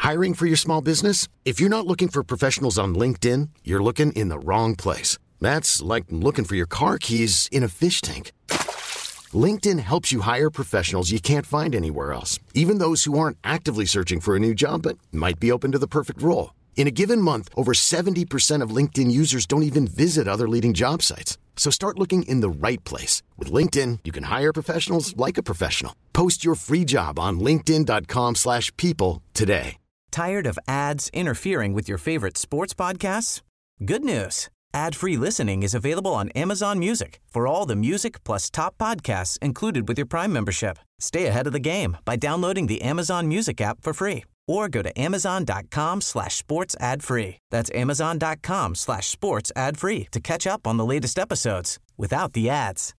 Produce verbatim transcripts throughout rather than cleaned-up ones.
Hiring for your small business? If you're not looking for professionals on LinkedIn, you're looking in the wrong place. That's like looking for your car keys in a fish tank. LinkedIn helps you hire professionals you can't find anywhere else, even those who aren't actively searching for a new job but might be open to the perfect role. In a given month, over seventy percent of LinkedIn users don't even visit other leading job sites. So start looking in the right place. With LinkedIn, you can hire professionals like a professional. Post your free job on linkedin.com slash people today. Tired of ads interfering with your favorite sports podcasts? Good news. Ad-free listening is available on Amazon Music for all the music plus top podcasts included with your Prime membership. Stay ahead of the game by downloading the Amazon Music app for free or go to amazon.com slash sports ad free. That's amazon.com slash sports ad free to catch up on the latest episodes without the ads.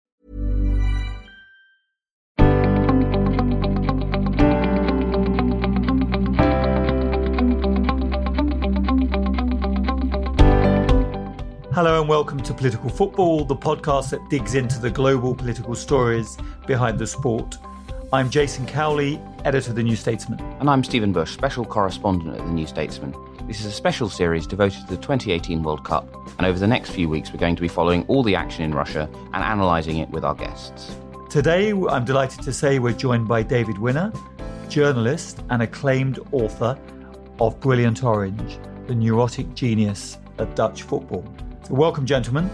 Hello and welcome to Political Football, the podcast that digs into the global political stories behind the sport. I'm Jason Cowley, editor of The New Statesman. And I'm Stephen Bush, special correspondent at The New Statesman. This is a special series devoted to the twenty eighteen World Cup, and over the next few weeks we're going to be following all the action in Russia and analysing it with our guests. Today, I'm delighted to say we're joined by David Winner, journalist and acclaimed author of Brilliant Orange, the neurotic genius of Dutch football. So welcome, gentlemen.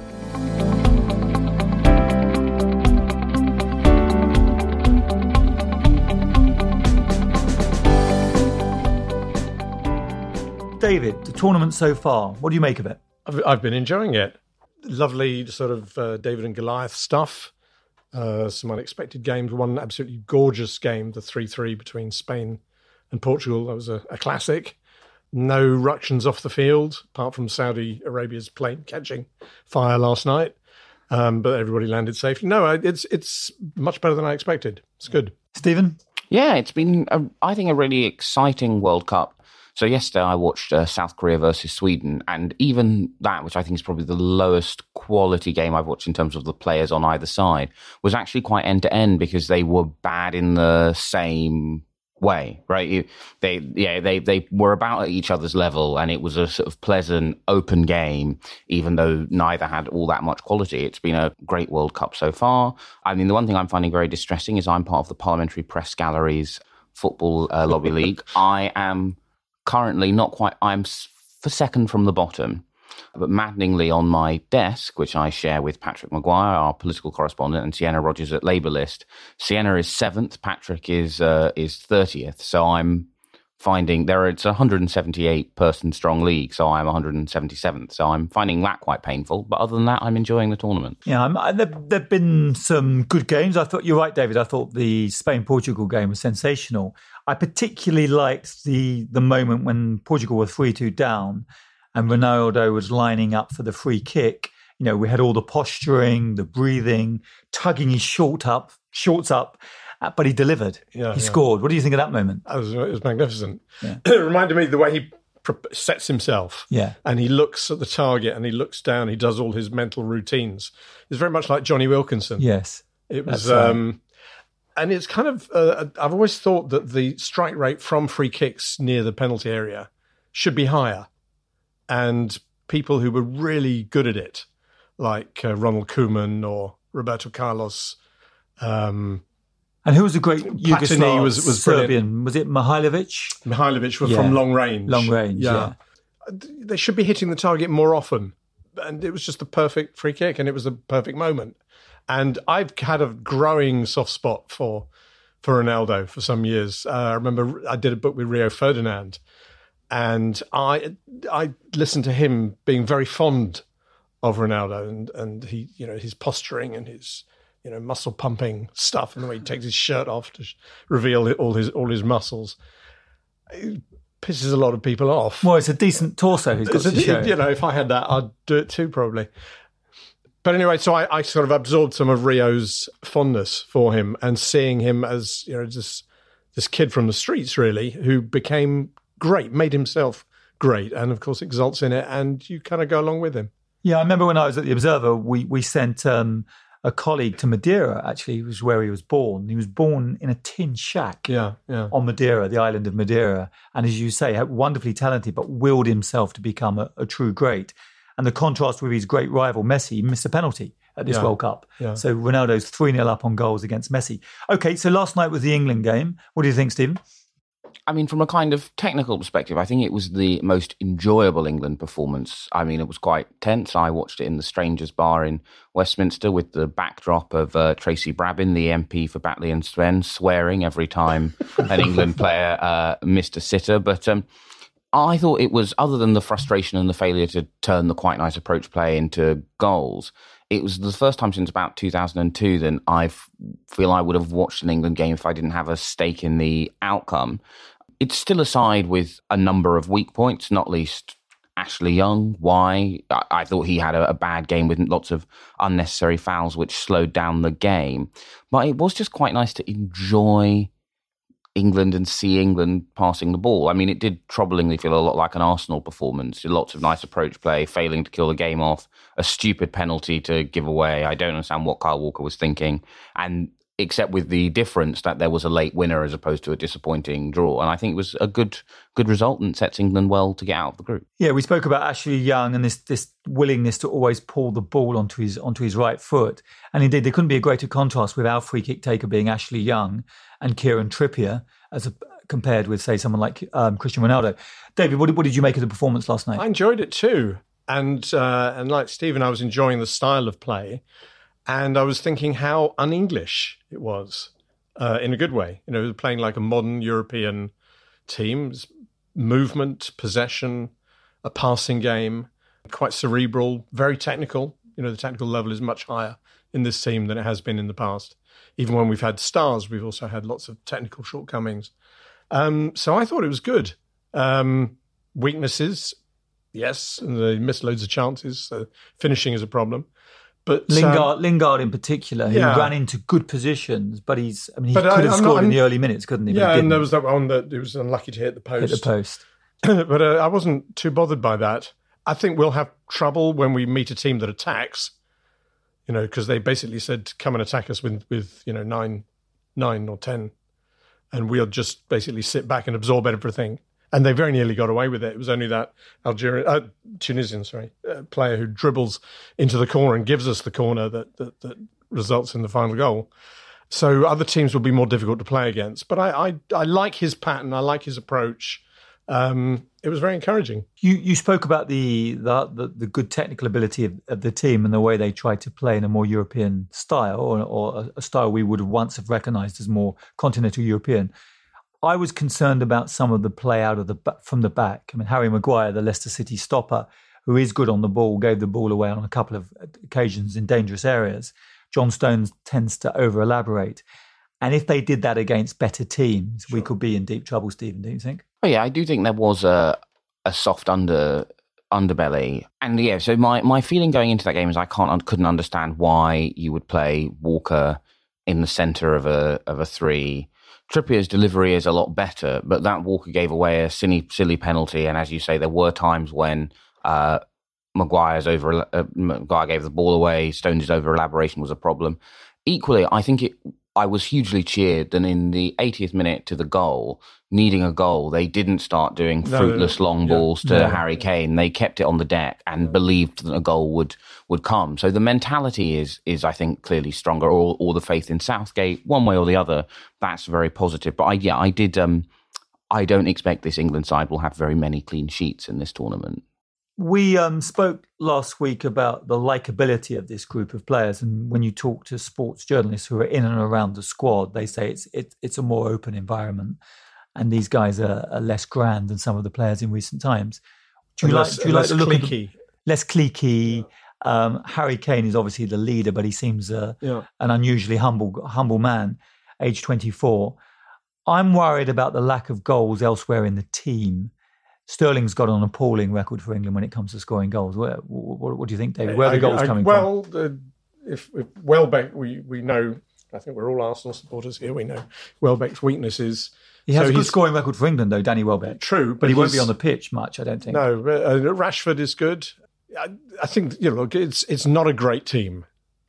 David, the tournament so far, what do you make of it? I've, I've been enjoying it. Lovely sort of uh, David and Goliath stuff. Uh, some unexpected games. One absolutely gorgeous game, the three three between Spain and Portugal. That was a, a classic. No ructions off the field, apart from Saudi Arabia's plane catching fire last night. Um, but everybody landed safely. No, it's it's much better than I expected. It's good. Stephen? Yeah, it's been, a, I think, a really exciting World Cup. So yesterday I watched uh, South Korea versus Sweden, and even that, which I think is probably the lowest quality game I've watched in terms of the players on either side, was actually quite end-to-end because they were bad in the same way, right? You, they, yeah, they, they were about at each other's level, and it was a sort of pleasant, open game, even though neither had all that much quality. It's been a great World Cup so far. I mean, the one thing I'm finding very distressing is I'm part of the Parliamentary Press Gallery's Football uh, Lobby League. I am currently not quite, I'm for second from the bottom, but maddeningly on my desk, which I share with Patrick Maguire, our political correspondent, and Sienna Rogers at Labour List. Sienna is seventh, Patrick is uh, is thirtieth. So I'm finding there are, it's a one hundred seventy-eight person strong league, so I'm one hundred seventy-seventh. So I'm finding that quite painful. But other than that, I'm enjoying the tournament. Yeah, I'm, I, there have been some good games. I thought, you're right, David, I thought the Spain-Portugal game was sensational. I particularly liked the the moment when Portugal were three two down and Ronaldo was lining up for the free kick. You know, we had all the posturing, the breathing, tugging his short up, shorts up, uh, but he delivered. Yeah, he yeah. scored. What do you think of that moment? It was, it was magnificent. Yeah. It reminded me of the way he pre- sets himself. Yeah. And he looks at the target and he looks down. He does all his mental routines. It's very much like Johnny Wilkinson. Yes. It was... That's right. Um, and it's kind of... Uh, I've always thought that the strike rate from free kicks near the penalty area should be higher. And people who were really good at it, like uh, Ronald Koeman or Roberto Carlos. Um, and who was the great Yugoslav was, was Serbian? brilliant. Was it Mihailovic? Mihailovic was Yeah. from long range. Long range, yeah. They should be hitting the target more often. And it was just the perfect free kick, and it was the perfect moment. And I've had a growing soft spot for for Ronaldo for some years. Uh, I remember I did a book with Rio Ferdinand, and I I listened to him being very fond of Ronaldo and, and he, you know, his posturing and his, you know, muscle pumping stuff, and the way he takes his shirt off to reveal all his all his muscles. It pisses a lot of people off. Well, it's a decent torso he's got It's a- to show. You know, if I had that, I'd do it too, probably. But anyway, so I, I sort of absorbed some of Rio's fondness for him and seeing him as, you know, just this kid from the streets, really, who became great, made himself great, and of course exalts in it, and you kind of go along with him. Yeah, I remember when I was at the Observer, we we sent um, a colleague to Madeira, actually, was where he was born. He was born in a tin shack yeah, yeah. on Madeira, the island of Madeira. And as you say, wonderfully talented, but willed himself to become a, a true great. And the contrast with his great rival, Messi, he missed a penalty at this yeah, World Cup. Yeah. So Ronaldo's three nil up on goals against Messi. Okay, so last night was the England game. What do you think, Stephen? I mean, from a kind of technical perspective, I think it was the most enjoyable England performance. I mean, it was quite tense. I watched it in the Strangers Bar in Westminster with the backdrop of uh, Tracy Brabin, the M P for Batley and Swen, swearing every time an England player uh, missed a sitter. But um, I thought it was, other than the frustration and the failure to turn the quite nice approach play into goals, it was the first time since about two thousand two that I feel I would have watched an England game if I didn't have a stake in the outcome. It's still a side with a number of weak points, not least Ashley Young. Why? I, I thought he had a, a bad game with lots of unnecessary fouls, which slowed down the game. But it was just quite nice to enjoy England and see England passing the ball. I mean, it did troublingly feel a lot like an Arsenal performance. Lots of nice approach play, failing to kill the game off, a stupid penalty to give away. I don't understand what Kyle Walker was thinking. And except with the difference that there was a late winner as opposed to a disappointing draw. And I think it was a good good result and sets England well to get out of the group. Yeah, we spoke about Ashley Young and this this willingness to always pull the ball onto his onto his right foot. And indeed, there couldn't be a greater contrast with our free kick taker being Ashley Young and Kieran Trippier as a, compared with, say, someone like um, Cristiano Ronaldo. David, what did, what did you make of the performance last night? I enjoyed it too. And, uh, and like Stephen, I was enjoying the style of play. And I was thinking how un-English it was, uh, in a good way. You know, playing like a modern European team, movement, possession, a passing game, quite cerebral, very technical. You know, the technical level is much higher in this team than it has been in the past. Even when we've had stars, we've also had lots of technical shortcomings. Um, so I thought it was good. Um, weaknesses, yes, and they missed loads of chances. So finishing is a problem. But Lingard, um, Lingard in particular, who yeah. ran into good positions, but he's, I mean, he But could I- have I'm scored not- in the early minutes, couldn't he? But he yeah, didn't. and there was that one that it was unlucky to hit the post. Hit the post. But uh, I wasn't too bothered by that. I think we'll have trouble when we meet a team that attacks, you know, because they basically said, come and attack us with, with you know, nine, nine or ten. And we'll just basically sit back and absorb everything. And they very nearly got away with it. It was only that Algerian, uh, Tunisian, sorry, uh, player who dribbles into the corner and gives us the corner that, that that results in the final goal. So other teams will be more difficult to play against. But I I, I like his pattern. I like his approach. Um, it was very encouraging. You you spoke about the the, the, the good technical ability of, of the team and the way they tried to play in a more European style, or, or a, a style we would have once have recognised as more continental European. I was concerned about some of the play out of the from the back. I mean, Harry Maguire, the Leicester City stopper, who is good on the ball, gave the ball away on a couple of occasions in dangerous areas. John Stones tends to over-elaborate. And if they did that against better teams, sure. we could be in deep trouble, Stephen, don't you think? Oh, yeah, I do think there was a a soft under underbelly. And yeah, so my, my feeling going into that game is I can't couldn't understand why you would play Walker in the centre of a of a three. Trippier's delivery is a lot better, but that Walker gave away a silly, silly penalty. And as you say, there were times when uh, Maguire's over, uh, Maguire gave the ball away. Stones' over elaboration was a problem. Equally, I think it. I was hugely cheered, and in the eightieth minute to the goal, needing a goal, they didn't start doing fruitless no, no, no. long balls yeah. to yeah. Harry Kane. They kept it on the deck and believed that a goal would would come. So the mentality is, is I think, clearly stronger, or, or the faith in Southgate, one way or the other. That's very positive. But I, yeah, I did. Um, I don't expect this England side will have very many clean sheets in this tournament. We um, spoke last week about the likability of this group of players, and when you talk to sports journalists who are in and around the squad, they say it's it, it's a more open environment, and these guys are, are less grand than some of the players in recent times. Do you less, like? Do you like the look cliquey. of less cliquey? Yeah. Um, Harry Kane is obviously the leader, but he seems uh, yeah. an unusually humble humble man, age twenty-four. I'm worried about the lack of goals elsewhere in the team. Sterling's got an appalling record for England when it comes to scoring goals. Where, what, what do you think, David? Where are the goals I, I, coming well, from? Well, uh, if, if Welbeck, we, we know, I think we're all Arsenal supporters here, we know Welbeck's weaknesses. He has so a good scoring record for England, though, Danny Welbeck. True. But, but he won't be on the pitch much, I don't think. No, uh, Rashford is good. I, I think, you know, look, it's, it's not a great team.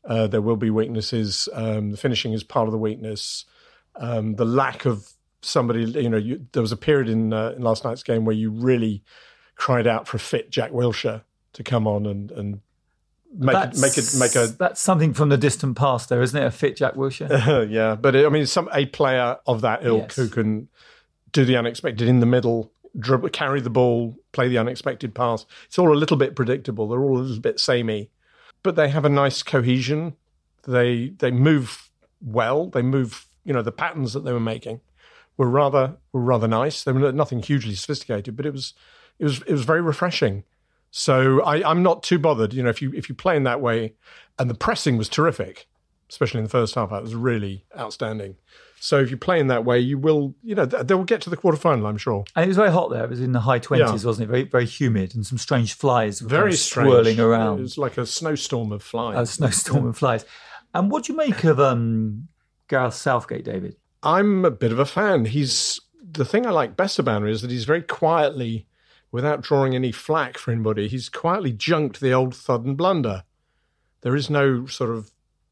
Uh, there will be weaknesses. Um, the finishing is part of the weakness. Um, the lack of somebody, you know, you, there was a period in, uh, in last night's game where you really cried out for a fit Jack Wilshere to come on and, and make it, make it, make a. That's something from the distant past, though, isn't it? A fit Jack Wilshere. yeah, but it, I mean, some a player of that ilk yes. who can do the unexpected in the middle, dribble, carry the ball, play the unexpected pass. It's all a little bit predictable. They're all a little bit samey, but they have a nice cohesion. They they move well. They move. You know, the patterns that they were making were rather were rather nice. They were nothing hugely sophisticated, but it was it was it was very refreshing. So I, I'm not too bothered. You know, if you if you play in that way, and the pressing was terrific, especially in the first half, that was really outstanding. So if you play in that way, you will, you know, they will get to the quarterfinal, I'm sure. And it was very hot there. It was in the high twenties, yeah. wasn't it? Very very humid, and some strange flies were very kind of strange. swirling around. It was like a snowstorm of flies. A snowstorm of flies. And what do you make of um, Gareth Southgate, David? I'm a bit of a fan. He's the thing I like best about him is that he's very quietly, without drawing any flack for anybody, he's quietly junked the old thud and blunder. There is no sort of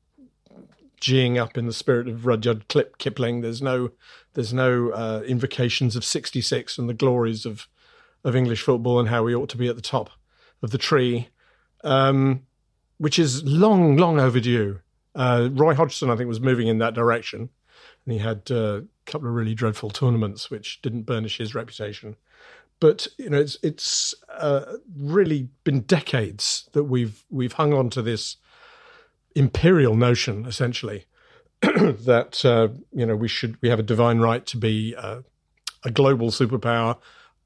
geeing up in the spirit of Rudyard Kipling. There's no, there's no uh, invocations of sixty-six and the glories of of English football and how we ought to be at the top of the tree, um, which is long, long overdue. Uh, Roy Hodgson, I think, was moving in that direction, and he had uh, a couple of really dreadful tournaments which didn't burnish his reputation. But you know, it's it's uh, really been decades that we've we've hung on to this imperial notion, essentially, that uh, you know we should we have a divine right to be uh, a global superpower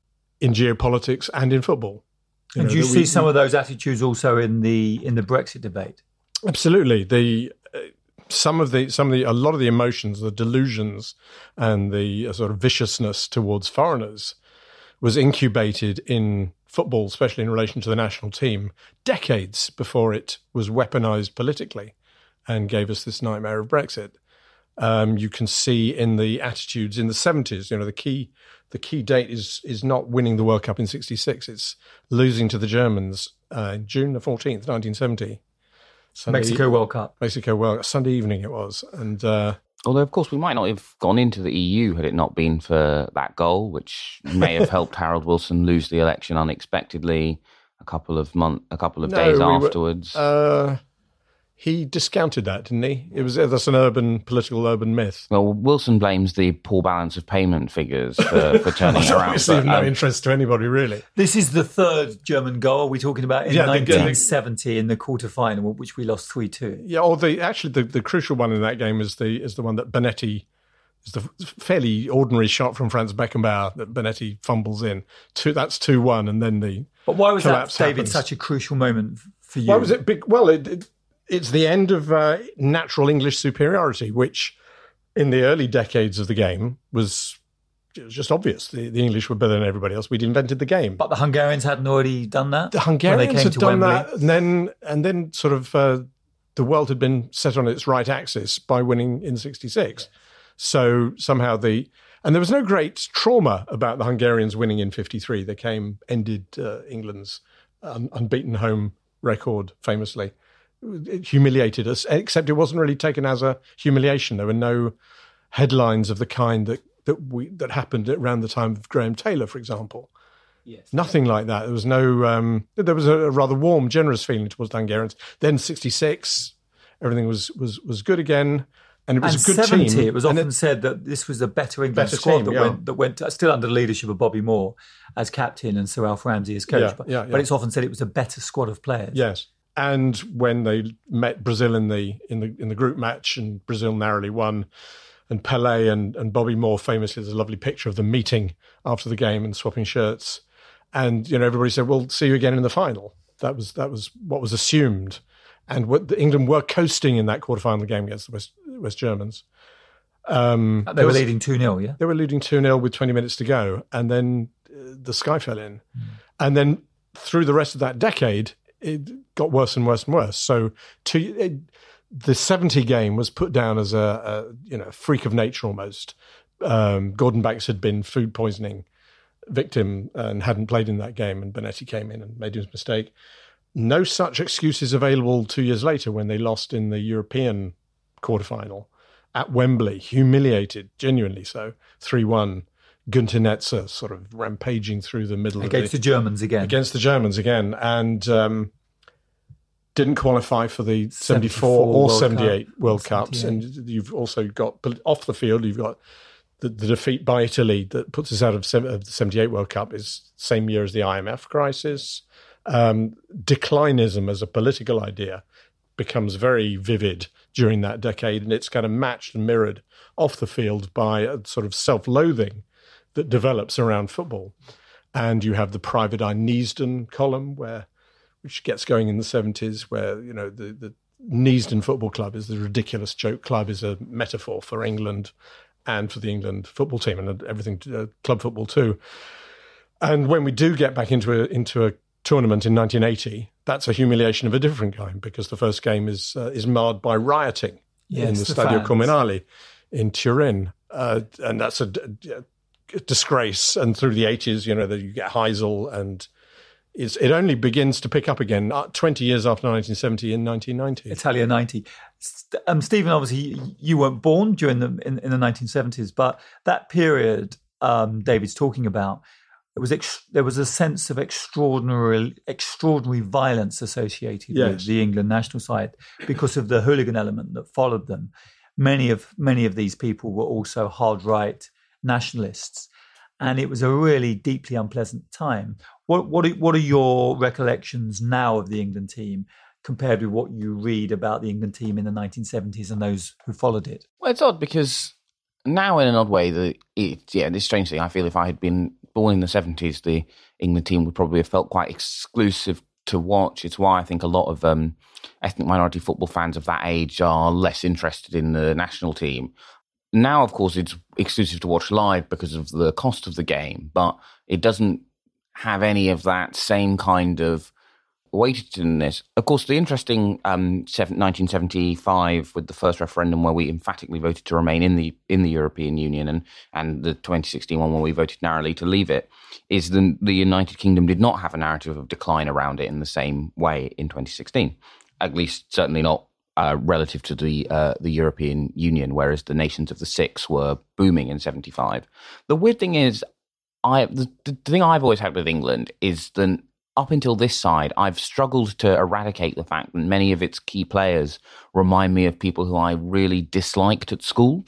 in geopolitics and in football. You and know, do you see we, some of those attitudes also in the in the Brexit debate? Absolutely. The uh, some of the some of the a lot of the emotions, the delusions, and the uh, sort of viciousness towards foreigners was incubated in football, especially in relation to the national team, decades before it was weaponized politically and gave us this nightmare of Brexit. Um, you can see in the attitudes in the seventies. You know, the key the key date is is not winning the World Cup in sixty-six. It's losing to the Germans uh, June the fourteenth, nineteen seventy. Sunday, Mexico World Cup. Mexico World Cup. Sunday evening it was. And uh, although, of course, we might not have gone into the E U had it not been for that goal, which may have helped Harold Wilson lose the election unexpectedly a couple of month, a couple of no, days we afterwards. Were, uh, he discounted that, didn't he? It was that's an urban political urban myth. Well, Wilson blames the poor balance of payment figures for, for turning it around. Obviously, but, no um, interest to anybody, really. This is the third German goal we're talking about in yeah, nineteen seventy the, in the quarterfinal, which we lost three two. Yeah, or the actually the, the crucial one in that game is the is the one that Bonetti is the fairly ordinary shot from Franz Beckenbauer that Bonetti fumbles in. Two, that's two one, and then the but why was that, David, happens. such a crucial moment for you? Why was it big? Well, it, it, it's the end of uh, natural English superiority, which in the early decades of the game was, it was just obvious. The, the English were better than everybody else. We'd invented the game. But the Hungarians hadn't already done that? The Hungarians had done Wembley. that, and then, and then sort of uh, the world had been set on its right axis by winning in sixty-six. Yeah. So somehow the... And there was no great trauma about the Hungarians winning in fifty-three. They came, ended uh, England's um, unbeaten home record famously. It humiliated us, except it wasn't really taken as a humiliation. There were no headlines of the kind that, that we that happened around the time of Graham Taylor, for example. Yes. Nothing like that. There was no. Um, there was a, a rather warm, generous feeling towards the Hungarians. Then sixty-six, everything was was was good again, and it was and a good seventy, team. It was often it, said that this was a better England better squad team, that yeah. went that went uh, still under the leadership of Bobby Moore as captain and Sir Alf Ramsey as coach. Yeah, but, yeah, yeah. but it's often said it was a better squad of players. Yes. And when they met Brazil in the in the in the group match, and Brazil narrowly won, and Pelé and, and Bobby Moore famously, there's a lovely picture of them meeting after the game and swapping shirts, and you know everybody said, "We'll see you again in the final." That was that was what was assumed, and what the, England were coasting in that quarterfinal game against the West West Germans. Um, they were was, leading two nil, yeah. They were leading two nil with twenty minutes to go, and then uh, the sky fell in, mm. and then through the rest of that decade, it got worse and worse and worse. So to, it, the seventy game was put down as a, a you know freak of nature almost. Um, Gordon Banks had been food poisoning victim and hadn't played in that game, and Bonetti came in and made his mistake. no such excuses available two years later when they lost in the European quarterfinal at Wembley, humiliated, genuinely so, three one. Günther Netzer sort of rampaging through the middle against of the, the Germans again. Against the Germans again, and um, didn't qualify for the seventy-four or World seventy-eight Cup. World Cups. And you've also got, off the field, you've got the, the defeat by Italy that puts us out of, of the seventy-eight World Cup is same year as the I M F crisis. Um, declinism as a political idea becomes very vivid during that decade, and it's kind of matched and mirrored off the field by a sort of self-loathing that develops around football. And you have the Private Eye Neasden column, where which gets going in the seventies, where, you know, the, the Neasden Football Club is the ridiculous joke club, is a metaphor for England and for the England football team and everything, uh, club football too. And when we do get back into a, into a tournament in nineteen eighty, that's a humiliation of a different kind, because the first game is uh, is marred by rioting yes, in the, the Stadio fans. Comunale in Turin. Uh, and that's a, a disgrace. And through the eighties, you know, that you get Heysel, and it's, it only begins to pick up again uh, twenty years after nineteen seventy in nineteen ninety. Italia ninety. St- Um, Stephen, obviously, you weren't born during the in, in the nineteen seventies, but that period um, David's talking about, it was ex- there was a sense of extraordinary extraordinary violence associated Yes. with the England national side because of the hooligan element that followed them. Many of many of these people were also hard right nationalists, and it was a really deeply unpleasant time. What what are, what are your recollections now of the England team compared with what you read about the England team in the nineteen seventies and those who followed it? Well, it's odd because now, in an odd way, the it, yeah, this strange thing. I feel if I had been born in the seventies, the England team would probably have felt quite exclusive to watch. It's why I think a lot of um, ethnic minority football fans of that age are less interested in the national team. Now, of course, it's exclusive to watch live because of the cost of the game, but it doesn't have any of that same kind of weightedness. Of course, the interesting um, nineteen seventy-five with the first referendum where we emphatically voted to remain in the in the European Union, and, and the twenty sixteen one where we voted narrowly to leave it, is the, the United Kingdom did not have a narrative of decline around it in the same way in twenty sixteen, at least certainly not Uh, relative to the uh, the European Union, whereas the nations of the six were booming in seventy-five. The weird thing is, I the, the thing I've always had with England is that up until this side, I've struggled to eradicate the fact that many of its key players remind me of people who I really disliked at school.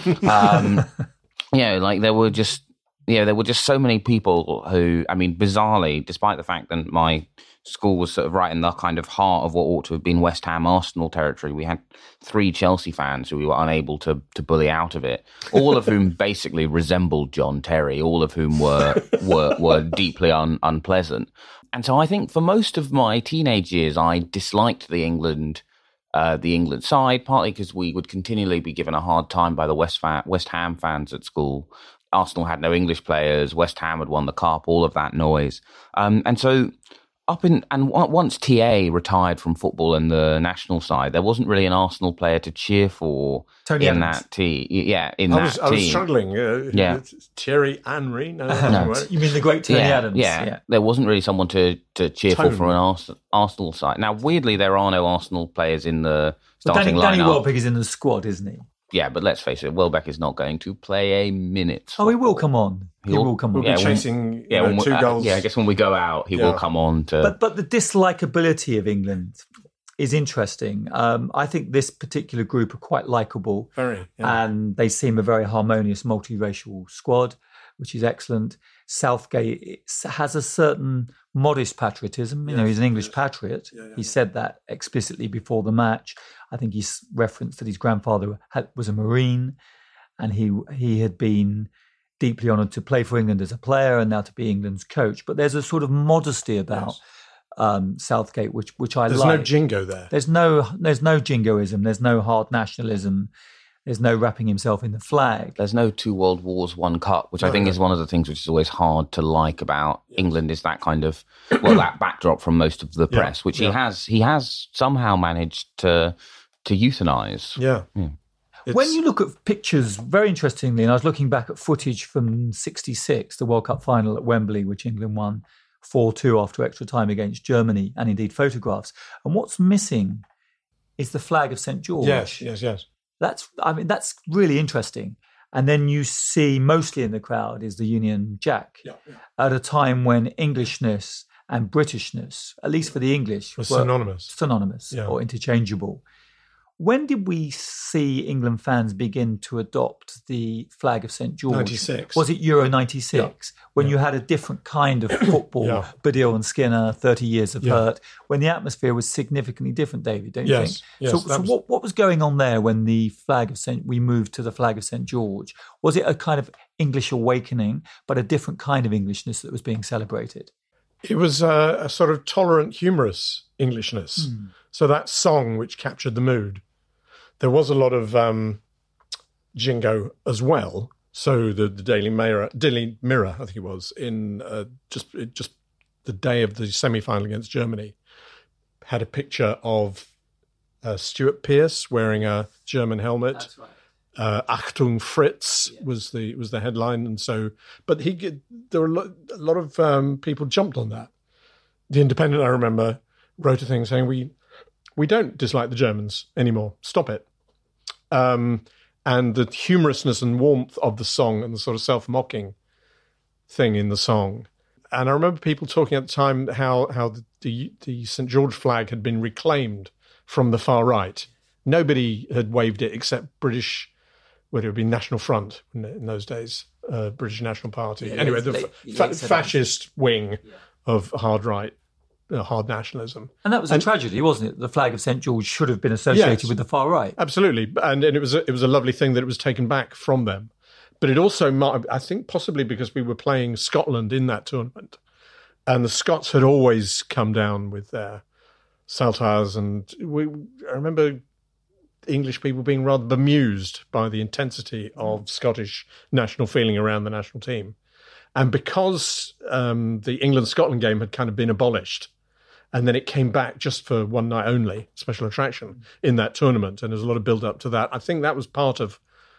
um, you know, like there were just, you know, there were just so many people who, I mean, bizarrely, despite the fact that my school was sort of right in the kind of heart of what ought to have been West Ham Arsenal territory, we had three Chelsea fans who we were unable to to bully out of it, all of whom basically resembled John Terry, all of whom were were, were deeply un, unpleasant. And so I think for most of my teenage years, I disliked the England uh, the England side, partly because we would continually be given a hard time by the West, fa- West Ham fans at school. Arsenal had no English players, West Ham had won the cup, all of that noise. Um, and so up in and once T A retired from football in the national side, there wasn't really an Arsenal player to cheer for Tony in Adams. that team. Yeah, in I that was, team. I was struggling. Uh, Yeah. Thierry Henry? No, No. You mean the great Tony yeah, Adams? Yeah. there wasn't really someone to, to cheer for Tone. from an Ars- Arsenal side. Now, weirdly, there are no Arsenal players in the But starting Danny, Danny lineup. Welbeck is in the squad, isn't he? Yeah, but let's face it, Welbeck is not going to play a minute. Oh, he will come on. He He'll- will come on. We'll Yeah, be when- chasing you Yeah, know, when we- two uh, goals. yeah, I guess when we go out, he Yeah. will come on to. But but the dislikability of England is interesting. Um, I think this particular group are quite likeable, Very. Yeah. and they seem a very harmonious multiracial squad, which is excellent. Southgate is- has a certain modest patriotism. You know, he's an English patriot. Yeah, yeah. He said that explicitly before the match. I think he's referenced that his grandfather had, was a Marine, and he he had been deeply honoured to play for England as a player and now to be England's coach. But there's a sort of modesty about Yes. um, Southgate, which which I There's like. no jingo there. There's no there's no jingoism. There's no hard nationalism. There's no wrapping himself in the flag. There's no two world wars, one cup, which I No, think no. is one of the things which is always hard to like about England, is that kind of, well, that backdrop from most of the Yeah, press, which yeah. he has he has somehow managed to to euthanize. Yeah. Yeah. It's- When you look at pictures, very interestingly, and I was looking back at footage from sixty-six, the World Cup final at Wembley, which England won four two after extra time against Germany, and indeed photographs. And what's missing is the flag of Saint George. Yes, yes, yes. That's, I mean, that's really interesting. And then you see mostly in the crowd is the Union Jack Yeah, yeah. at a time when Englishness and Britishness, at least for the English, Was were synonymous. synonymous Yeah. or interchangeable. When did we see England fans begin to adopt the flag of Saint George? ninety-six. Was it Euro ninety-six? Yeah. When Yeah. you had a different kind of football, Yeah. Baddiel and Skinner, thirty years of Yeah. hurt, when the atmosphere was significantly different, David, don't you Yes, think? yes, so that so was- what, what was going on there when the flag of Saint we moved to the flag of Saint George? Was it a kind of English awakening, but a different kind of Englishness that was being celebrated? It was a, a sort of tolerant, humorous Englishness. Hmm. So that song which captured the mood. There was a lot of um, jingo as well. So the, the Daily Mirror, Daily Mirror, I think it was, in uh, just it just the day of the semi-final against Germany, had a picture of uh, Stuart Pearce wearing a German helmet. That's right. Uh, Achtung Fritz was the was the headline, and so. But he get- there were a lot, a lot of um, people jumped on that. The Independent, I remember, wrote a thing saying we we don't dislike the Germans anymore. Stop it. Um, and the humorousness and warmth of the song and the sort of self-mocking thing in the song. And I remember people talking at the time how how the the, the Saint George flag had been reclaimed from the far right. Nobody had waved it except British. Would it have been National Front in, in those days, uh, British National Party. Yeah, anyway, late- the late- fa- late fa- seventies. fascist wing of hard right, uh, hard nationalism. And that was a And- tragedy, wasn't it? The flag of Saint George should have been associated Yes. with the far right. Absolutely, and, and it was a, it was a lovely thing that it was taken back from them. But it also, might, I think, possibly because we were playing Scotland in that tournament, and the Scots had always come down with their saltires, and we. I remember English people being rather bemused by the intensity of Scottish national feeling around the national team. And because um, the England-Scotland game had kind of been abolished, and then it came back just for one night only, special attraction, in that tournament, and there's a lot of build-up to that. I think that was part of...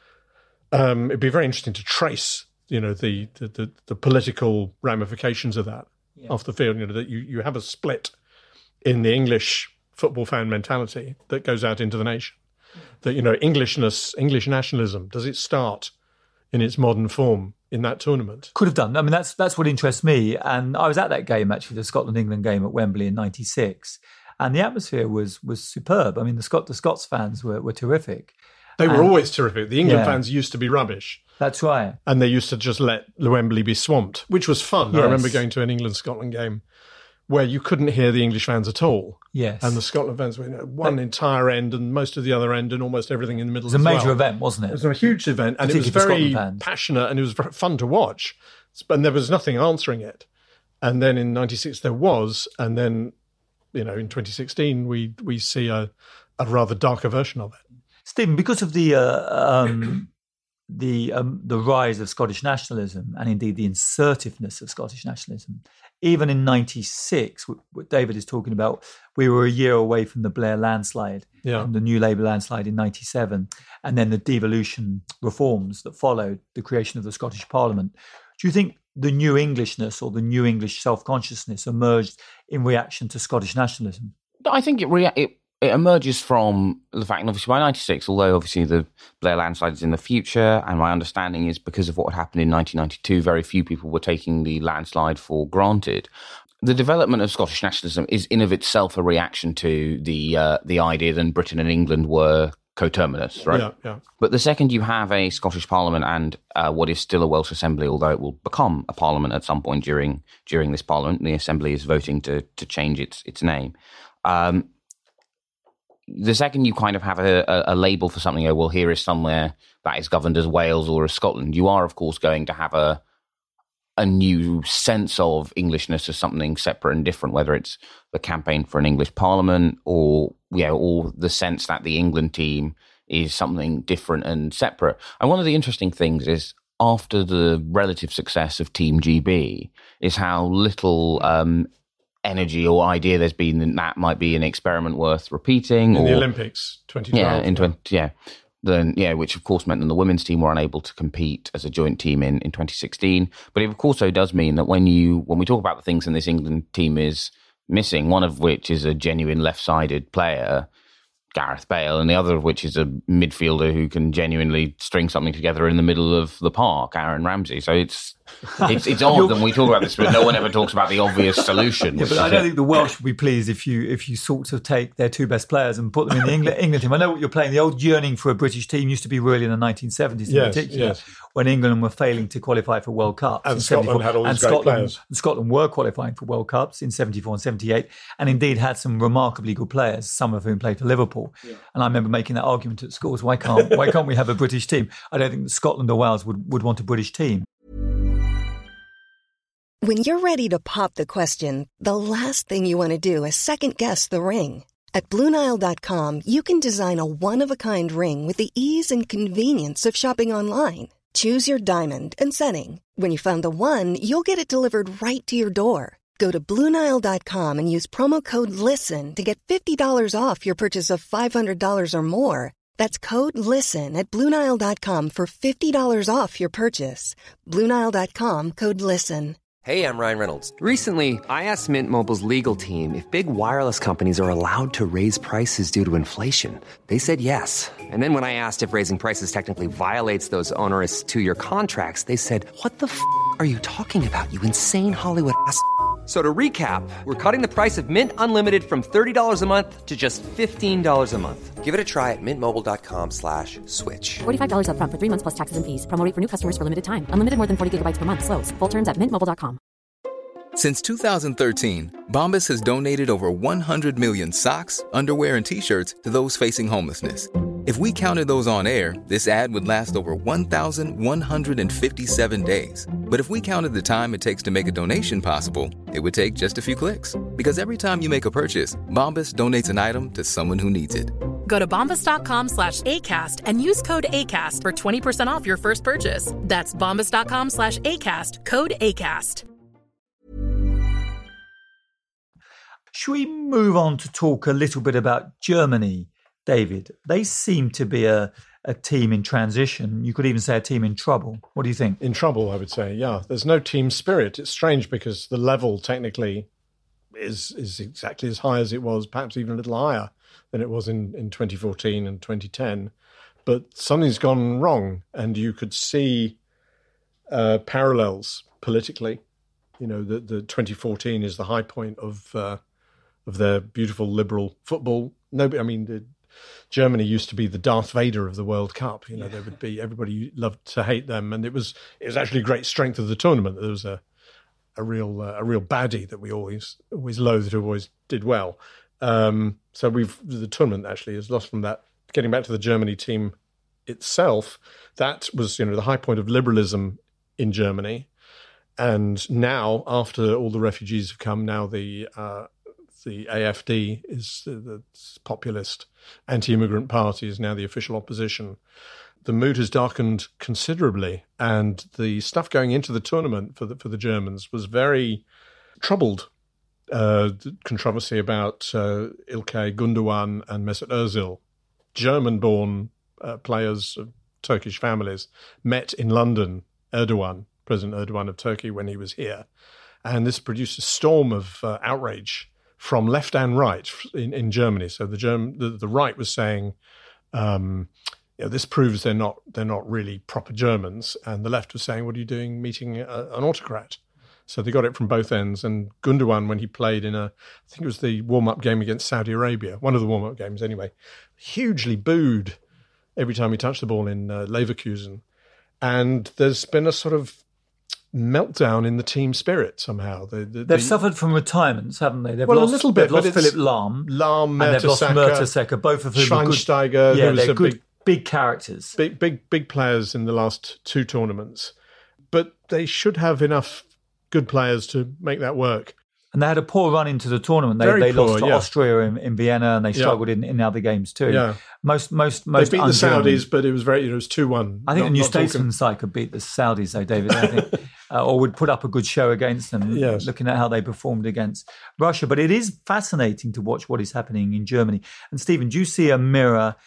Um, it'd be very interesting to trace, you know, the the, the, the political ramifications of that Yeah. off the field. You know, that you, you have a split in the English football fan mentality that goes out into the nation. That, you know, Englishness, English nationalism, does it start in its modern form in that tournament? Could have done. I mean, that's that's what interests me. And I was at that game, actually, the Scotland-England game at Wembley in ninety-six. And the atmosphere was was superb. I mean, the Scot the Scots fans were, were terrific. They were And- always terrific. The England Yeah. fans used to be rubbish, That's right. and they used to just let Wembley be swamped, which was fun. I Yes. remember going to an England-Scotland game where you couldn't hear the English fans at all. Yes. And the Scotland fans were, you know, one entire end and most of the other end and almost everything in the middle. It was a as major well. event, wasn't It it? was a huge event, and it was Particularly for very Scotland fans. passionate, and it was very fun to watch. And there was nothing answering it. And then in ninety-six there was, and then, you know, in twenty sixteen we we see a, a rather darker version of it. Stephen, because of the uh, um, the um, the rise of Scottish nationalism and indeed the insertiveness of Scottish nationalism, even in ninety-six, what what David is talking about, we were a year away from the Blair landslide, Yeah. and the New Labour landslide in ninety-seven, and then the devolution reforms that followed the creation of the Scottish Parliament. Do you think the new Englishness or the new English self-consciousness emerged in reaction to Scottish nationalism? I think it, rea- it it emerges from the fact, and obviously by ninety-six, although obviously the Blair landslide is in the future, and my understanding is because of what had happened in nineteen ninety-two, very few people were taking the landslide for granted. The development of Scottish nationalism is in of itself a reaction to the uh, the idea that Britain and England were coterminous, right? Yeah, yeah. But the second you have a Scottish Parliament and uh, what is still a Welsh Assembly, although it will become a Parliament at some point during during this Parliament, the Assembly is voting to to change its its name. Um, the second you kind of have a, a, a label for something, oh, well, here is somewhere that is governed as Wales or as Scotland, you are, of course, going to have a a new sense of Englishness as something separate and different, whether it's the campaign for an English Parliament or, you know, or the sense that the England team is something different and separate. And one of the interesting things is after the relative success of Team G B is how little um, energy or idea there's been that that might be an experiment worth repeating. In or, the Olympics, twenty twelve. yeah, in twenty, yeah. then yeah, which of course meant that the women's team were unable to compete as a joint team in, in twenty sixteen. But it also does mean that when you when we talk about the things in this England team is missing, one of which is a genuine left-sided player, Gareth Bale, and the other of which is a midfielder who can genuinely string something together in the middle of the park, Aaron Ramsey. So it's it's, it's odd that we talk about this, but no one ever talks about the obvious solution. Yeah, but I don't think the Welsh would be pleased if you if you sort of take their two best players and put them in the England, England team. I know what you're playing. The old yearning for a British team used to be really in the nineteen seventies in yes, particular, yes. when England were failing to qualify for World Cups. And Scotland had all these and great Scotland, players. and Scotland were qualifying for World Cups in seventy-four and seventy-eight, and indeed had some remarkably good players, some of whom played for Liverpool. Yeah. And I remember making that argument at schools, why can't why can't we have a British team? I don't think that Scotland or Wales would, would want a British team. When you're ready to pop the question, the last thing you want to do is second-guess the ring. At Blue Nile dot com, you can design a one-of-a-kind ring with the ease and convenience of shopping online. Choose your diamond and setting. When you find the one, you'll get it delivered right to your door. Go to Blue Nile dot com and use promo code LISTEN to get fifty dollars off your purchase of five hundred dollars or more. That's code LISTEN at Blue Nile dot com for fifty dollars off your purchase. Blue Nile dot com, code LISTEN. Hey, I'm Ryan Reynolds. Recently, I asked Mint Mobile's legal team if big wireless companies are allowed to raise prices due to inflation. They said yes. And then when I asked if raising prices technically violates those onerous two-year contracts, they said, what the f*** are you talking about, you insane Hollywood ass f- So to recap, we're cutting the price of Mint Unlimited from thirty dollars a month to just fifteen dollars a month. Give it a try at mintmobile.com slash switch. forty-five dollars up front for three months plus taxes and fees. Promo rate for new customers for limited time. Unlimited more than forty gigabytes per month. Slows full terms at mint mobile dot com. Since two thousand thirteen, Bombas has donated over one hundred million socks, underwear, and T-shirts to those facing homelessness. If we counted those on air, this ad would last over one thousand one hundred fifty-seven days. But if we counted the time it takes to make a donation possible, it would take just a few clicks. Because every time you make a purchase, Bombas donates an item to someone who needs it. Go to bombas.com slash ACAST and use code ACAST for twenty percent off your first purchase. That's bombas.com slash ACAST, code ACAST. Should we move on to talk a little bit about Germany, David? They seem to be a, a team in transition. You could even say a team in trouble. What do you think? In trouble, I would say, yeah. There's no team spirit. It's strange because the level technically is is exactly as high as it was, perhaps even a little higher than it was in, in twenty fourteen and twenty ten. But something's gone wrong, and you could see uh, parallels politically. You know, the, the twenty fourteen is the high point of uh, of their beautiful liberal football. Nobody, I mean, the, Germany used to be the Darth Vader of the World Cup. You know, yeah. There would be everybody loved to hate them, and it was it was actually a great strength of the tournament. There was a a real uh, a real baddie that we always always loathed, who always did well. Um, so we've the tournament actually has lost from that. Getting back to the Germany team itself, that was you know the high point of liberalism in Germany, and now after all the refugees have come, now the uh, the A F D is the, the populist anti-immigrant party is now the official opposition. The mood has darkened considerably, and the stuff going into the tournament for the for the Germans was very troubled. Uh, the controversy about uh, Ilkay Gundogan and Mesut Ozil, German-born uh, players of Turkish families, met in London Erdogan, President Erdogan of Turkey, when he was here, and this produced a storm of uh, outrage from left and right in, in Germany. So the German the, the right was saying, um, you know, this proves they're not they're not really proper Germans, and the left was saying, what are you doing meeting a, an autocrat? So they got it from both ends. And Gundogan, when he played in a, I think it was the warm-up game against Saudi Arabia, one of the warm-up games anyway, hugely booed every time he touched the ball in uh, Leverkusen. And there's been a sort of meltdown in the team spirit somehow. The, the, They've the, suffered from retirements, haven't they? They've well, lost, a little bit. They've lost but Philip Lahm. Lahm, and they've lost Mertesacker, both of whom Schweinsteiger, are good, yeah, who was they're a good, big, big characters. Big, big, big players in the last two tournaments. But they should have enough good players to make that work. And they had a poor run into the tournament. They, Very they poor, lost to yeah. Austria in, in Vienna, and they struggled yeah. in, in other games too. Yeah. Most, most, most. They beat the un-German. Saudis, but it was very. It was two one. I think not, the New not Statesman talking. side could beat the Saudis, though, David. I think, uh, or would put up a good show against them. Yes. Looking at how they performed against Russia, but it is fascinating to watch what is happening in Germany. And Stephen, do you see a mirror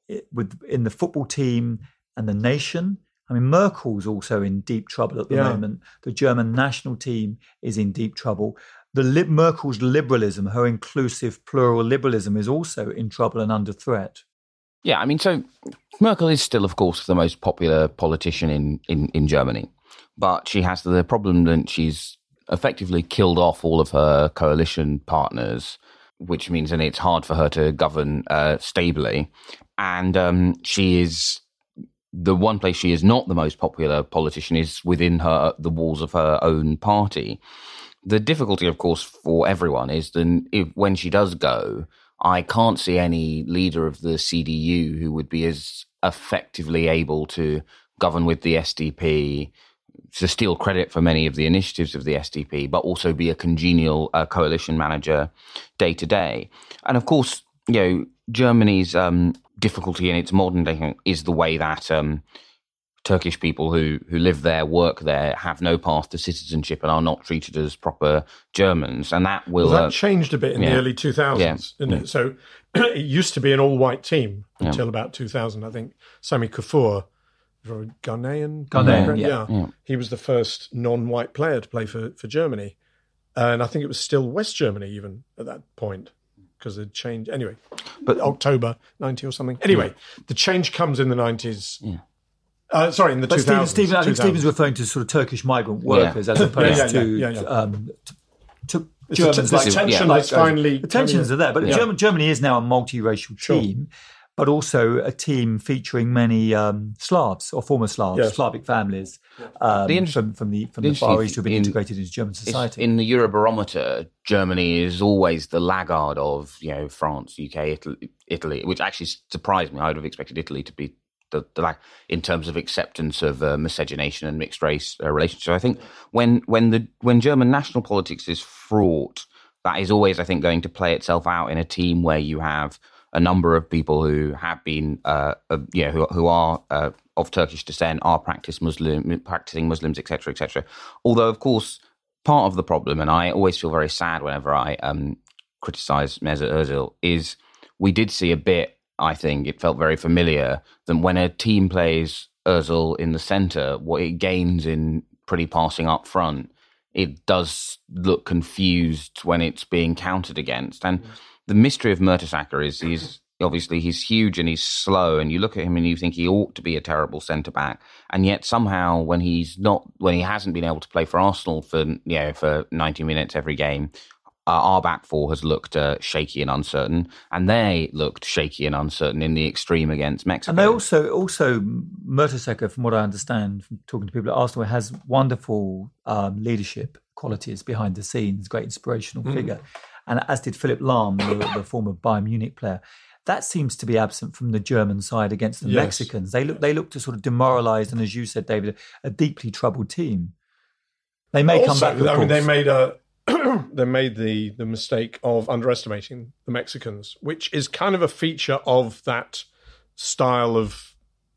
with in the football team and the nation. I mean, Merkel's also in deep trouble at the Yeah. moment. The German national team is in deep trouble. The li- Merkel's liberalism, her inclusive plural liberalism, is also in trouble and under threat. Yeah, I mean, so Merkel is still, of course, the most popular politician in, in, in Germany, but she has the problem that she's effectively killed off all of her coalition partners, which means that it's hard for her to govern uh, stably. And um, she is... The one place she is not the most popular politician is within her the walls of her own party. The difficulty, of course, for everyone is that if, when she does go, I can't see any leader of the C D U who would be as effectively able to govern with the S D P, to steal credit for many of the initiatives of the S D P, but also be a congenial uh, coalition manager day to day. And of course, you know, Germany's um, difficulty in its modern day is the way that um, Turkish people who, who live there, work there, have no path to citizenship and are not treated as proper Germans. And that will... Well, that uh, changed a bit in yeah. the early two thousands, Yeah. didn't Yeah. it? So it used to be an all-white team until Yeah. about two thousand. I think Sami Kufur, a Ghanaian, Ghanaian, yeah. yeah. Yeah. He was the first non-white player to play for, for Germany. And I think it was still West Germany even at that point, because it changed. Anyway, But- October ninety or something. Anyway, the change comes in the nineties. Yeah. Uh, sorry, in the But two Stephen, thousands. Stephen, I think two thousands. Stephen's referring to sort of Turkish migrant workers as opposed Yeah, yeah, to, yeah, yeah, yeah. Um, to, to It's Germans. a t- like, this tension like that's those- finally the tensions coming- are there. But Yeah. German, Germany is now a multiracial Sure. team, but also a team featuring many um, Slavs or former Slavs, Yes. Slavic families um, The inter- from, from the from the the Far interesting East who have been in- integrated into German It's- society. in the Eurobarometer, Germany is always the laggard of, you know, France, U K, Italy, Italy, which actually surprised me. I would have expected Italy to be the, the lag in terms of acceptance of uh, miscegenation and mixed race uh, relations. So I think when when the when German national politics is fraught, that is always, I think, going to play itself out in a team where you have a number of people who have been, uh, uh, you know, who, who are uh, of Turkish descent, are practice Muslim, practicing Muslims, et cetera, et cetera. Although, of course, part of the problem, and I always feel very sad whenever I um, criticise Mesut Ozil, is we did see a bit, I think, it felt very familiar, that when a team plays Ozil in the centre, what it gains in pretty passing up front, it does look confused when it's being countered against. And the mystery of Mertesacker is he's obviously he's huge and he's slow, and you look at him and you think he ought to be a terrible centre back, and yet somehow when he's not, when he hasn't been able to play for Arsenal for you know for ninety minutes every game, uh, our back four has looked uh, shaky and uncertain, and they looked shaky and uncertain in the extreme against Mexico. And they also, also Mertesacker, from what I understand from talking to people at Arsenal, has wonderful um, leadership qualities behind the scenes, great inspirational Mm. figure. And as did Philipp Lahm, the, the former Bayern Munich player. That seems to be absent from the German side against the Yes. Mexicans. They look, they look to sort of demoralised, and as you said, David, a deeply troubled team. They may come Also, back. Of I mean, they course. made a they made the the mistake of underestimating the Mexicans, which is kind of a feature of that style of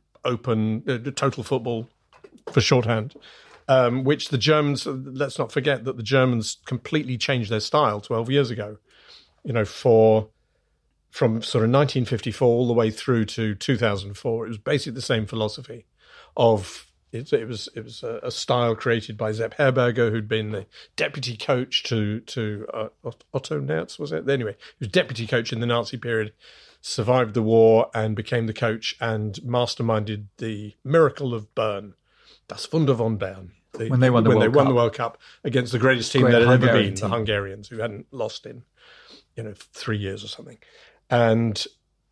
open uh, total football for shorthand, um, which the Germans. Let's not forget that the Germans completely changed their style twelve years ago. You know, for from sort of nineteen fifty-four all the way through to two thousand four, it was basically the same philosophy of. It, it was it was a, a style created by Sepp Herberger, who'd been the deputy coach to to uh, Otto Nerz, was it? Anyway, he was deputy coach in the Nazi period, survived the war and became the coach and masterminded the miracle of Bern, Das Wunder von Bern. The, When they won the when World they won Cup. the World Cup against the greatest team Great that had ever Hungarian been, team. the Hungarians, who hadn't lost in you know three years or something, and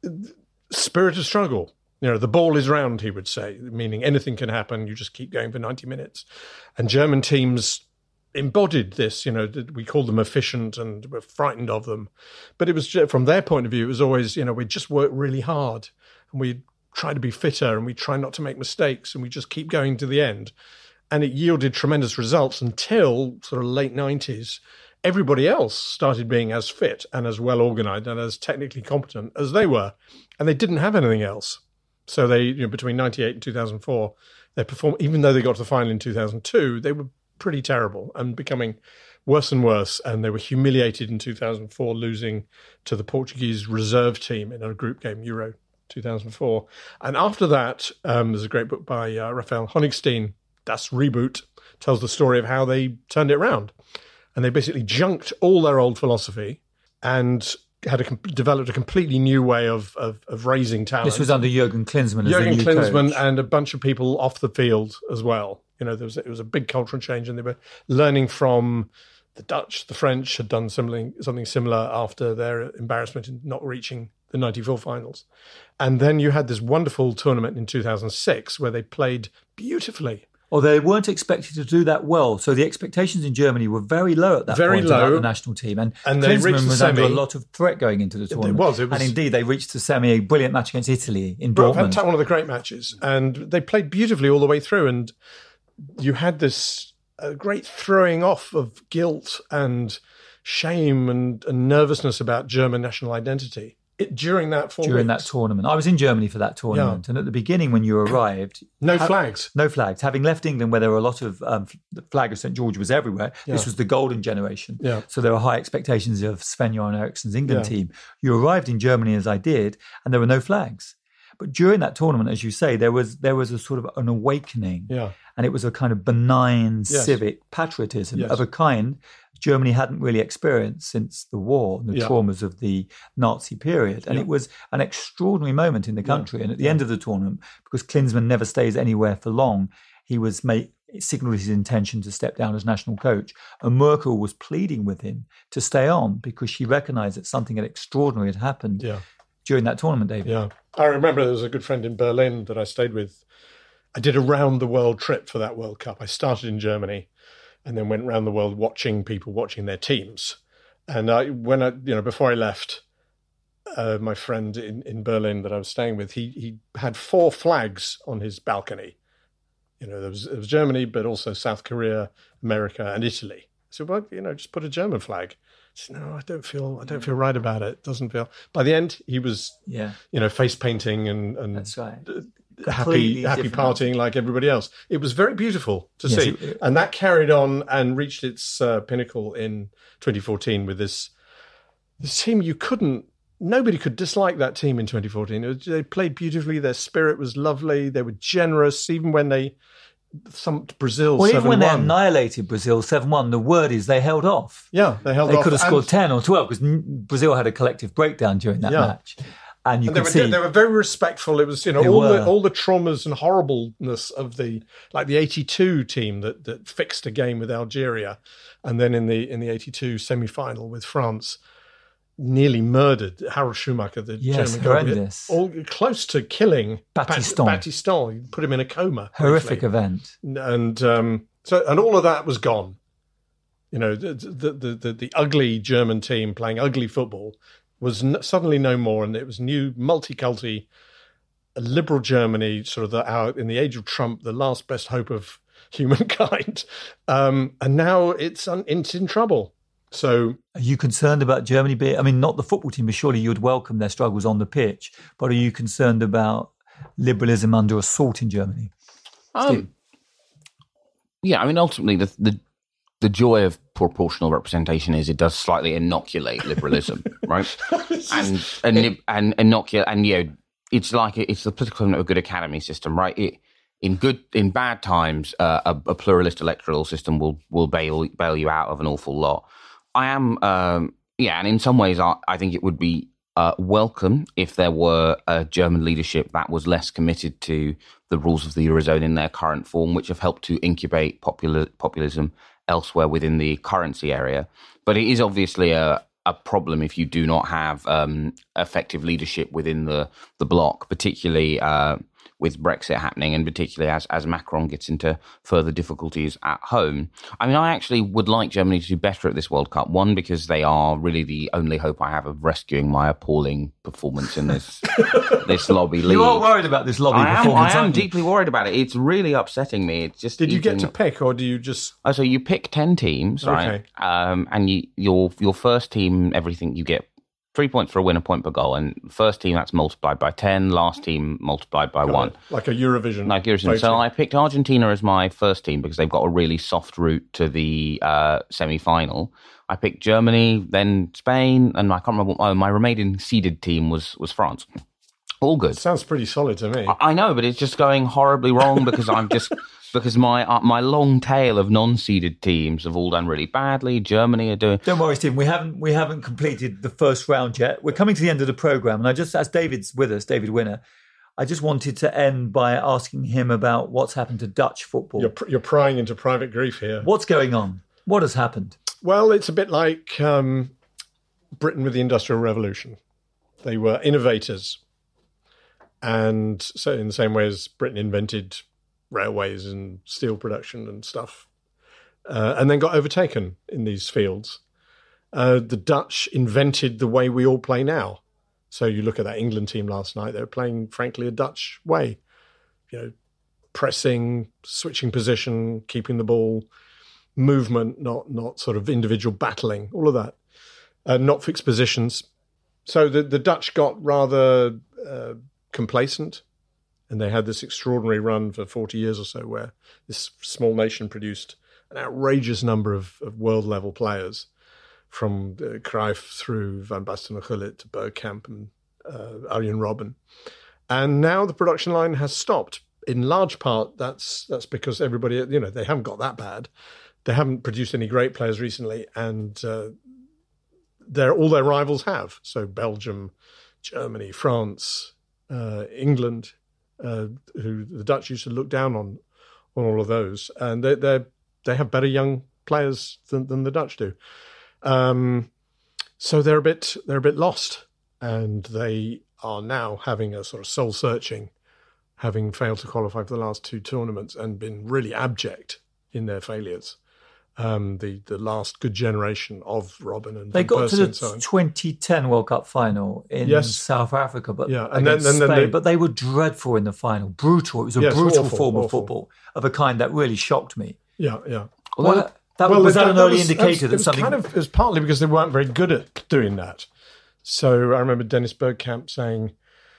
spirit of struggle. You know, the ball is round, he would say, meaning anything can happen. You just keep going for ninety minutes. And German teams embodied this. You know, we called them efficient and we're frightened of them. But it was, from their point of view, it was always, you know, we just work really hard and we try to be fitter and we try not to make mistakes and we just keep going to the end. And it yielded tremendous results until sort of late nineties. Everybody else started being as fit and as well organised and as technically competent as they were. And they didn't have anything else. So they, you know, between ninety-eight and two thousand four, they performed, even though they got to the final in two thousand two, they were pretty terrible and becoming worse and worse. And they were humiliated in two thousand four, losing to the Portuguese reserve team in a group game, Euro two thousand four. And after that, um, there's a great book by uh, Raphael Honigstein, Das Reboot, tells the story of how they turned it around. And they basically junked all their old philosophy and had a, developed a completely new way of, of, of raising talent. This was under Jurgen Klinsmann as Jurgen the new Klinsmann coach. And a bunch of people off the field as well. You know, there was it was a big cultural change, and they were learning from the Dutch. The French had done something something similar after their embarrassment in not reaching the ninety-four finals. And then you had this wonderful tournament in two thousand six where they played beautifully. Although they weren't expected to do that well. So the expectations in Germany were very low at that very point low. about the national team. And, and they reached Klinsmann the was semi. under a lot of threat going into the tournament. It was, it was. And indeed, they reached the semi, a brilliant match against Italy in Well, Dortmund. one of the great matches. And they played beautifully all the way through. And you had this uh, great throwing off of guilt and shame and, and nervousness about German national identity. It, during that four during weeks. that tournament. I was in Germany for that tournament. Yeah. And at the beginning when you arrived... No ha- flags. No flags. Having left England where there were a lot of... Um, the flag of Saint George was everywhere. Yeah. This was the golden generation. Yeah. So there were high expectations of Sven-Göran Eriksson's England yeah. team. You arrived in Germany as I did, and there were no flags. But during that tournament, as you say, there was there was a sort of an awakening. Yeah. And it was a kind of benign yes. civic patriotism yes. of a kind Germany hadn't really experienced since the war, the yeah. traumas of the Nazi period. And yeah. it was an extraordinary moment in the country. Yeah. And at the yeah. end of the tournament, because Klinsmann never stays anywhere for long, he was make, signalled his intention to step down as national coach. And Merkel was pleading with him to stay on because she recognised that something extraordinary had happened yeah. during that tournament, David. Yeah. I remember there was a good friend in Berlin that I stayed with. I did a round-the-world trip for that World Cup. I started in Germany and then went around the world watching people watching their teams. And I, when I, you know, before I left, uh, my friend in, in Berlin that I was staying with, he he had four flags on his balcony. You know, there was, there was Germany, but also South Korea, America, and Italy. So, well, you know, just put a German flag. I said, no, I don't feel, I don't feel right about it. It doesn't feel. By the end, he was, yeah, you know, face painting and and that's right. happy, happy partying like everybody else. It was very beautiful to yes, see, it, and that carried on and reached its uh, pinnacle in twenty fourteen with this this team. You couldn't, nobody could dislike that team in twenty fourteen. It was, they played beautifully. Their spirit was lovely. They were generous, even when they thumped Brazil. Well, seven one. Even when they annihilated Brazil seven one, the word is they held off. Yeah, they held they off. They could have scored and, ten or twelve because Brazil had a collective breakdown during that yeah. match. And you and could they were, see they were very respectful. It was, you know, They all were. the all the traumas and horribleness of the, like the eighty-two team that that fixed a game with Algeria, and then in the in the eighty-two semi-final with France, nearly murdered Harald Schumacher, the yes, German horrendous. goalkeeper, all close to killing Battiston. Battiston. You put him in a coma. Horrific briefly. event. And um, so and all of that was gone. You know, the the the, the, the ugly German team playing ugly football was n- suddenly no more, and it was new, multi-culti, liberal Germany, sort of the, our, in the age of Trump, the last best hope of humankind. Um, and now it's, un- it's in trouble. So, are you concerned about Germany being, I mean, not the football team, but surely you'd welcome their struggles on the pitch, but are you concerned about liberalism under assault in Germany? Um, yeah, I mean, ultimately, the, the the joy of proportional representation is it does slightly inoculate liberalism, right? And and and inoculate, and you know, it's like it's the political equivalent of a good academy system, right? It, in good in bad times, uh, a, a pluralist electoral system will will bail bail you out of an awful lot. I am, um, yeah, and in some ways, I, I think it would be uh, welcome if there were a German leadership that was less committed to the rules of the Eurozone in their current form, which have helped to incubate popular, populism elsewhere within the currency area. But it is obviously a, a problem if you do not have um, effective leadership within the, the bloc, particularly uh, with Brexit happening, and particularly as, as Macron gets into further difficulties at home. I mean, I actually would like Germany to do better at this World Cup. One, because they are really the only hope I have of rescuing my appalling performance in this this lobby league. You are worried about this lobby I am, performance, I am aren't you? deeply worried about it. It's really upsetting me. It's just did you eating... get to pick, or do you just? Oh, so you pick ten teams, right? Okay. Um, and you, your your first team, everything you get. Three points for a win, a point per goal. And first team, that's multiplied by ten. Last team, multiplied by Got one. it. Like a Eurovision. Like Eurovision. So I picked Argentina as my first team because they've got a really soft route to the uh, semi-final. I picked Germany, then Spain, and I can't remember what my, my remaining seeded team was was France. All good. Sounds pretty solid to me. I, I know, but it's just going horribly wrong because I'm just because my uh, my long tail of non-seeded teams have all done really badly. Germany are doing. Don't worry, Stephen. We haven't we haven't completed the first round yet. We're coming to the end of the program, and I just, as David's with us, David Winner, I just wanted to end by asking him about what's happened to Dutch football. You're, you're prying into private grief here. What's going on? What has happened? Well, it's a bit like um, Britain with the Industrial Revolution. They were innovators. And so in the same way as Britain invented railways and steel production and stuff, uh, and then got overtaken in these fields, uh, the Dutch invented the way we all play now. So you look at that England team last night, they were playing, frankly, a Dutch way. You know, pressing, switching position, keeping the ball, movement, not not sort of individual battling, all of that. Uh, not fixed positions. So the, the Dutch got rather... Uh, complacent, and they had this extraordinary run for forty years or so where this small nation produced an outrageous number of, of world-level players, from uh, Cruyff through Van Basten and Gullit to Bergkamp and uh, Arjen Robben. And now the production line has stopped. In large part, that's that's because everybody, you know, they haven't got that bad. They haven't produced any great players recently, and uh, they're all their rivals have. So Belgium, Germany, France... Uh, England, uh, who the Dutch used to look down on, on all of those, and they they they have better young players than, than the Dutch do. Um, so they're a bit they're a bit lost, and they are now having a sort of soul searching, having failed to qualify for the last two tournaments and been really abject in their failures. Um, the the last good generation of Robben and they Van got Persie to and so the on. twenty ten World Cup final in Yes. South Africa, but Yeah, and then- against and then Spain, they- but they were dreadful in the final. Brutal. It was a Yes, brutal awful, form of awful. football of a kind that really shocked me. Yeah, yeah. Well, that, that Well, was that, an early was- indicator it that was something. Kind of, it was partly because they weren't very good at doing that. So I remember Dennis Bergkamp saying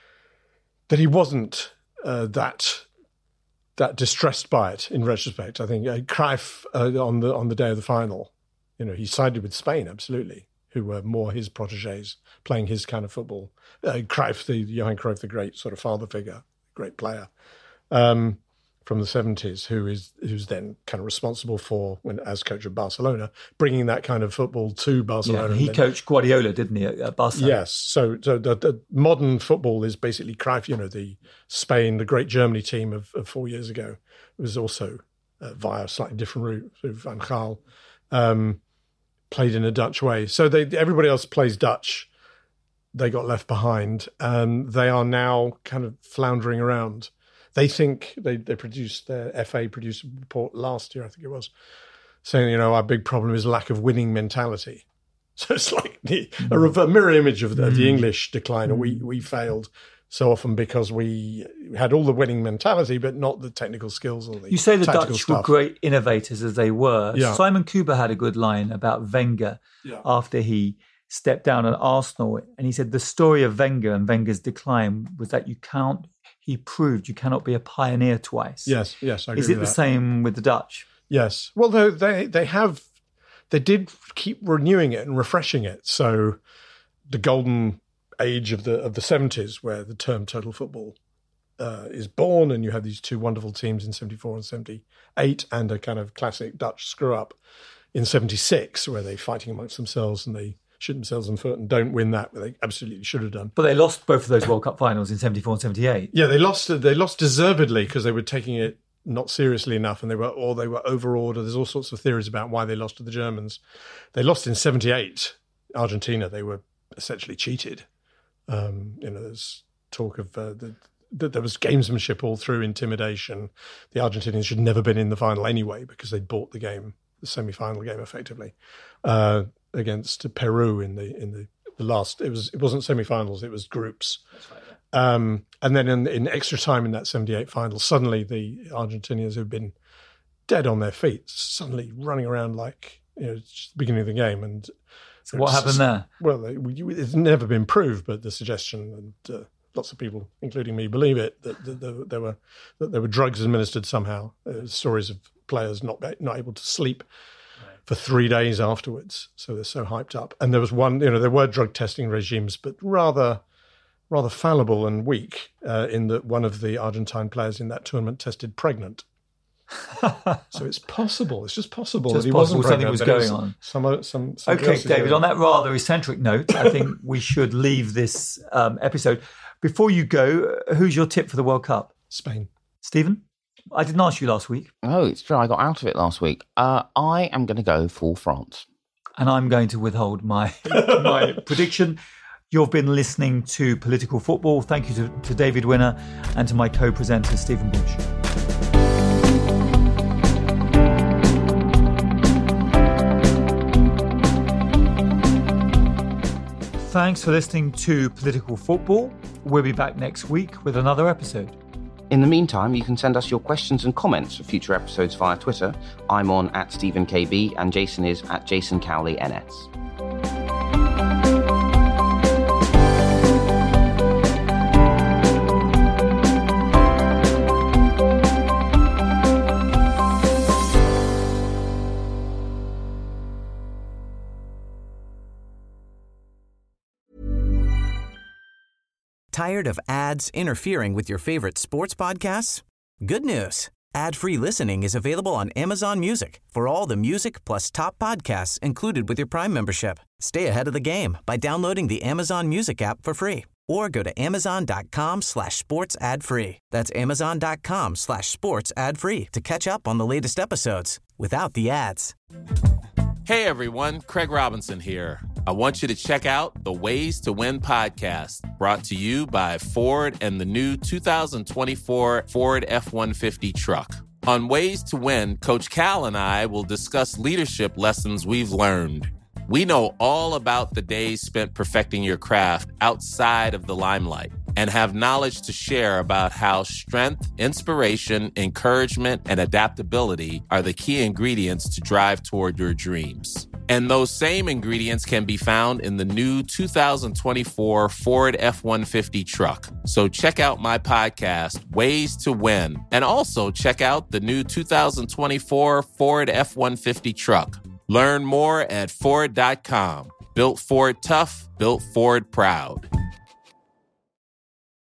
that he wasn't uh, that that distressed by it. In retrospect, I think uh, Cruyff uh, on the on the day of the final, you know, he sided with Spain absolutely, who were more his protégés playing his kind of football. Uh, Cruyff, the Johan Cruyff, the great sort of father figure, great player. Um, from the seventies, who is who's then kind of responsible for, when as coach of Barcelona, bringing that kind of football to Barcelona. Yeah, he And then- coached Guardiola, didn't he, at, at Barca? Yes. So, so the, the modern football is basically Cruyff. You know, the Spain, the great Germany team of, of four years ago was also uh, via a slightly different route through Van Gaal, um, played in a Dutch way. So they everybody else plays Dutch. They got left behind, and they are now kind of floundering around. They think they, they produced their F A produced a report last year, I think it was, saying, you know, our big problem is lack of winning mentality. So it's like the, a, rever- mirror image of the, of the English decline. And we we failed so often because we had all the winning mentality, but not the technical skills or the You say the tactical Dutch stuff. were great innovators as they were. Yeah. Simon Kuba had a good line about Wenger Yeah. after he stepped down at Arsenal. And he said the story of Wenger and Wenger's decline was that you can't, he proved you cannot be a pioneer twice. Yes, yes, I agree Is it with the that. same with the Dutch? Yes. Well, they, they they have, they did keep renewing it and refreshing it. So the golden age of the of the seventies, where the term total football uh, is born, and you have these two wonderful teams in seventy-four and seventy-eight, and a kind of classic Dutch screw up in seventy-six, where they're fighting amongst themselves and they shoot themselves in the foot and don't win that, where they absolutely should have done. But they lost both of those World Cup finals in seventy-four and seventy-eight. Yeah, they lost. They lost deservedly because they were taking it not seriously enough, and they were or they were overawed. There's all sorts of theories about why they lost to the Germans. They lost in seventy-eight, Argentina. They were essentially cheated. Um, you know, there's talk of uh, the, that there was gamesmanship all through, intimidation. The Argentinians should never been in the final anyway because they bought the game, the semi-final game, effectively uh, against Peru in the in the, the last. It was it wasn't semi-finals. It was groups. That's right. Um, and then in, in extra time in that seventy-eight final, suddenly the Argentinians who've been dead on their feet, suddenly running around like, you know, it's just the beginning of the game. And So what happened there? Well, they, it's never been proved, but the suggestion, and uh, lots of people, including me, believe it, that, that, that there were that there were drugs administered somehow. Uh, stories of players not not able to sleep for three days afterwards, so they're so hyped up. And there was one, you know, there were drug testing regimes, but rather. rather fallible and weak uh, in that one of the Argentine players in that tournament tested pregnant. So it's possible. It's just possible just that he possible wasn't something pregnant, was but going it was on. Some, some, okay, David, on that rather eccentric note, I think we should leave this um, episode. Before you go, who's your tip for the World Cup? Spain. Stephen? I didn't ask you last week. Oh, it's true. I got out of it last week. Uh, I am going to go for France. And I'm going to withhold my my prediction. You've been listening to Political Football. Thank you to, to David Winner and to my co-presenter, Stephen Bush. Thanks for listening to Political Football. We'll be back next week with another episode. In the meantime, you can send us your questions and comments for future episodes via Twitter. I'm on at Stephen K B and Jason is at Jason Cowley N S. Tired of ads interfering with your favorite sports podcasts? Good news. Ad-free listening is available on Amazon Music for all the music plus top podcasts included with your Prime membership. Stay ahead of the game by downloading the Amazon Music app for free or go to amazon.com slash sports ad free. That's amazon.com slash sports ad free to catch up on the latest episodes without the ads. Hey everyone, Craig Robinson here. I want you to check out the Ways to Win podcast, brought to you by Ford and the new two thousand twenty-four Ford F one fifty truck. On Ways to Win, Coach Cal and I will discuss leadership lessons we've learned. We know all about the days spent perfecting your craft outside of the limelight and have knowledge to share about how strength, inspiration, encouragement, and adaptability are the key ingredients to drive toward your dreams. And those same ingredients can be found in the new two thousand twenty-four Ford F one fifty truck. So check out my podcast, Ways to Win, and also check out the new two thousand twenty-four Ford F one fifty truck. Learn more at Ford dot com. Built Ford tough, built Ford proud.